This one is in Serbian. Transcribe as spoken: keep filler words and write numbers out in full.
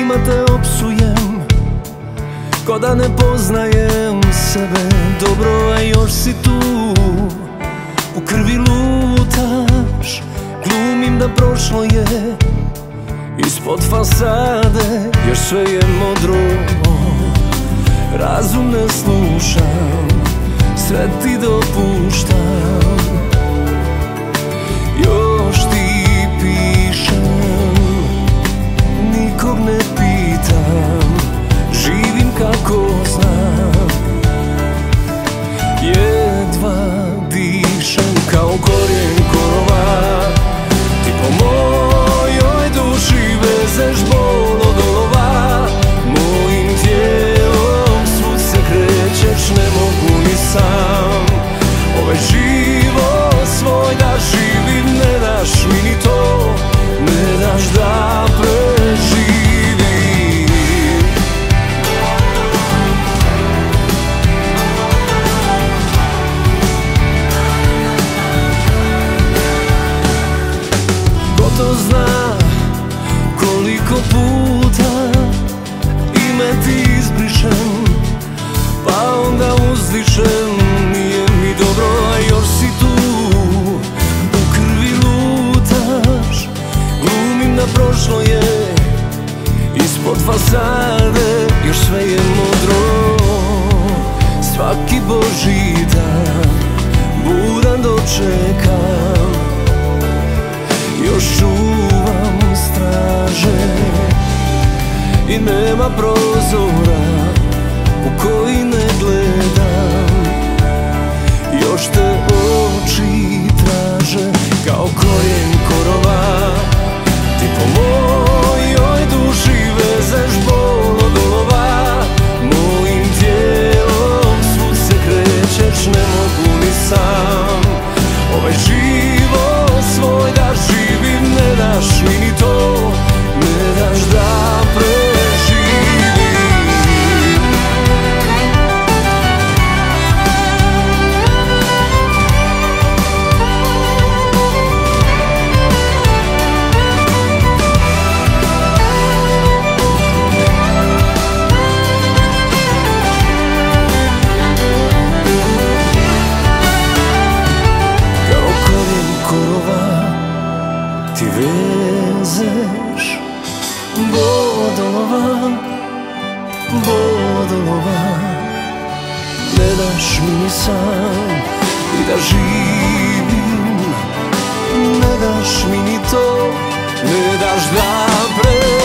njima te opsujem, ko da ne poznajem sebe dobro, a još si tu. U krvi lutaš, glumim da prošlo je, ispod fasade još sve je modro. Razum ne slušam, sve ti dopuštam, još ti pišem, nikog ne pitam, živim kako znam, jedva dišem kao korijen korova. Ti po mojoj duši vezeš bol od olova, mojim tijelom svud se krećeš, ne mogu ni sam. Ovaj život svoj da živim, ne daš mi ni to, ne daš da preživim. Ko to zna koliko puta ime ti izbrišem, pa onda uzdišem, nije mi dobro, a još si tu. U krvi lutaš, glumim da prošlo je, ispod fasade još sve je modro. Svaki božji dan budan dočekam, još čuvam straže i nema prozora u koji ne gledam. Još te oči traže kao korijen korova. Ti po mojoj duši vezeš bol od olova, mojim tijelom svud se krećeš, ne mogu ni sam. Ovaj život svoj da živim, ne daš mi ni to, ne daš da preživim. Kao korijen korova ti vezeš bodolova, bodolova, ne daš mi ni sam i da živim, ne daš mi ni to, ne daš da preživim.